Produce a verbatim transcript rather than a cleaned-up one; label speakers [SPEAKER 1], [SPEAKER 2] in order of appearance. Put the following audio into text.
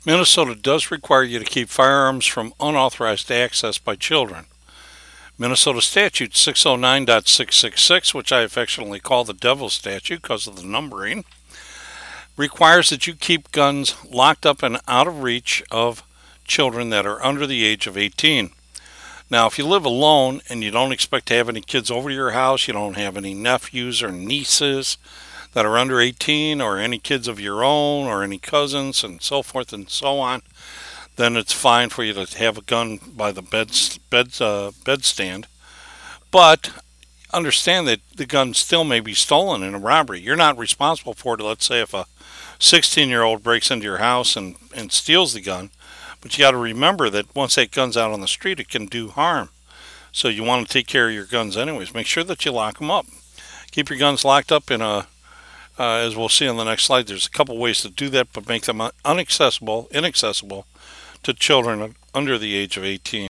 [SPEAKER 1] Minnesota does require you to keep firearms from unauthorized access by children. Minnesota Statute six oh nine point six six six, which I affectionately call the Devil Statute because of the numbering, requires that you keep guns locked up and out of reach of children that are under the age of eighteen. Now, if you live alone and you don't expect to have any kids over to your house, you don't have any nephews or nieces that are under eighteen, or any kids of your own, or any cousins, and so forth and so on, then it's fine for you to have a gun by the bed bed uh, bedstand. But understand that the gun still may be stolen in a robbery. You're not responsible for it. Let's say if a sixteen year old breaks into your house and, and steals the gun, but you got to remember that once that gun's out on the street, it can do harm. So you want to take care of your guns anyways. Make sure that you lock them up. Keep your guns locked up in a, uh, as we'll see on the next slide, there's a couple ways to do that, but make them inaccessible, inaccessible to children under the age of eighteen.